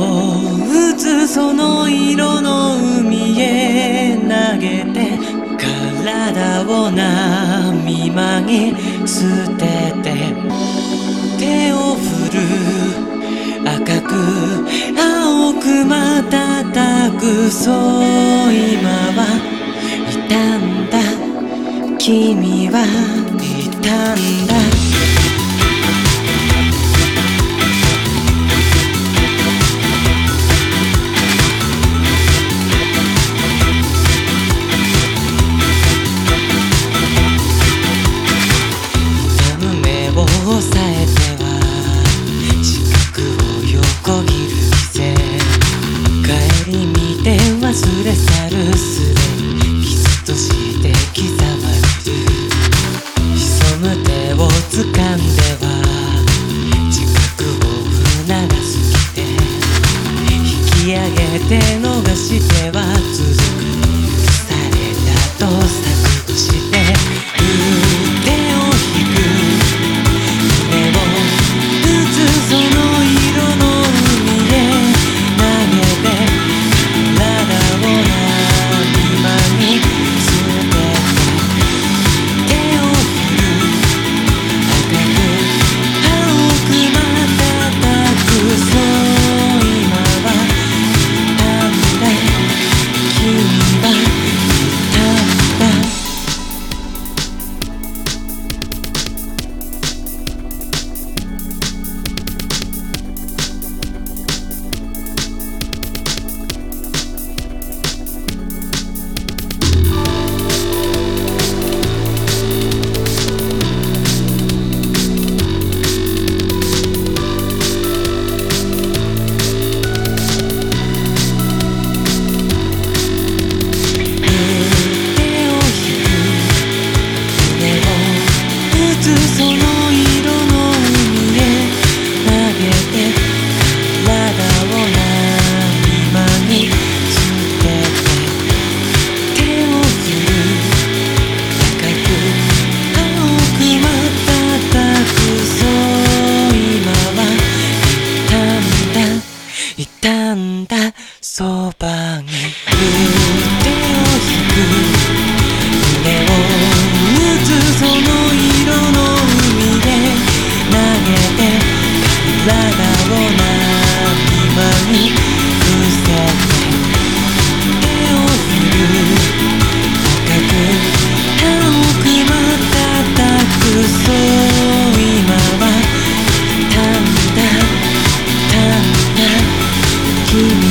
打つその色の海へ投げて体を波間に捨てて手を振る赤く青く瞬くそう今はいたんだ君はいたんだ抑えては視覚を横切る癖帰り見て忘れ去るすでに傷として刻まれる潜む手を掴んでは自覚を促すきて引き上げて逃しては続く許されたと錯誤して手を引くその色の海へ投げて体を波間に捨てて手を振る赤く青く瞬くそう今はいたんだ君はいたんだその色の海へ投げて体を波間に捨てて手を振る赤く青く瞬くそう今はいたんだそばに手を引く胸を打つその色の投げて体を波間に伏せて手を振る赤く青く瞬くそう今はいたんだ君